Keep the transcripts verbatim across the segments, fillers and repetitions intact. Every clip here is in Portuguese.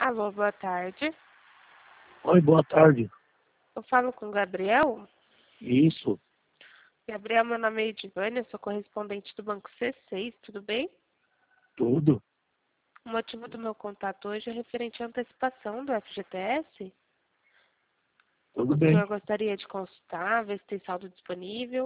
Alô, boa tarde. Oi, boa tarde. Eu falo com o Gabriel. Isso, Gabriel, meu nome é Edivânia, eu sou correspondente do Banco C seis, tudo bem? tudo. O motivo do meu contato hoje é referente à antecipação do F G T S. Tudo O bem. senhor gostaria de consultar, ver se tem saldo disponível?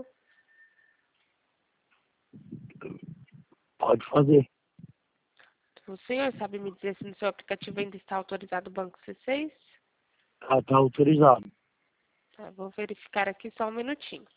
Pode fazer. O senhor sabe me dizer se no seu aplicativo ainda está autorizado o Banco C seis? Ah, tá autorizado. Tá, vou verificar aqui só um minutinho.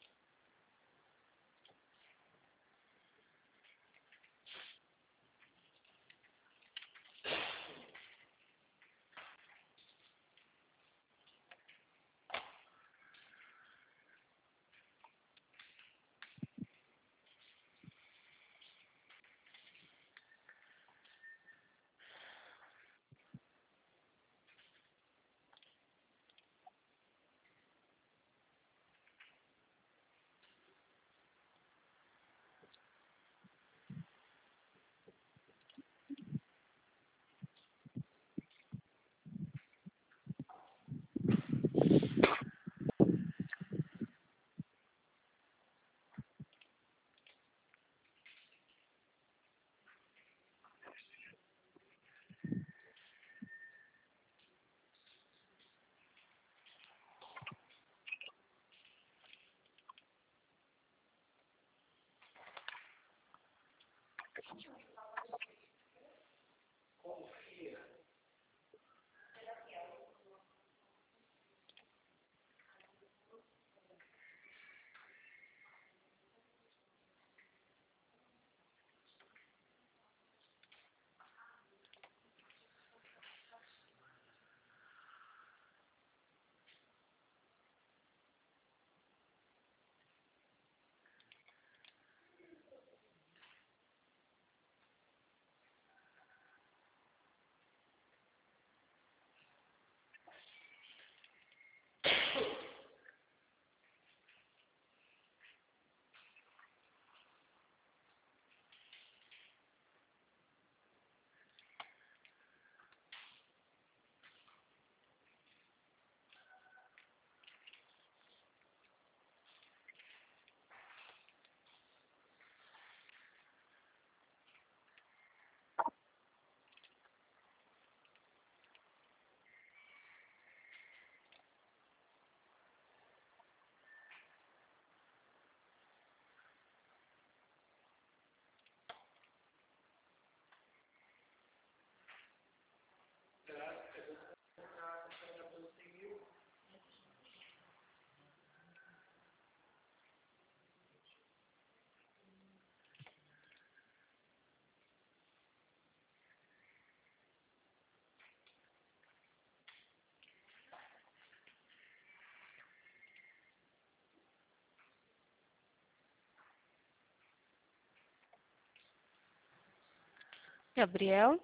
Gabriel,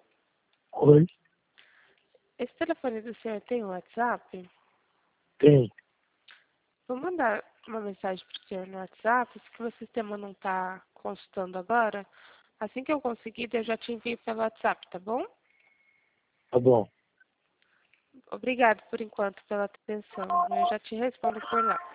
Oi, esse telefone do senhor tem WhatsApp? tem. Vou mandar uma mensagem para o senhor no WhatsApp, se que o sistema não está consultando agora. Assim que eu conseguir, eu já te envio pelo WhatsApp, tá bom? Tá bom. Obrigado por enquanto pela atenção. Eu já te respondo por lá.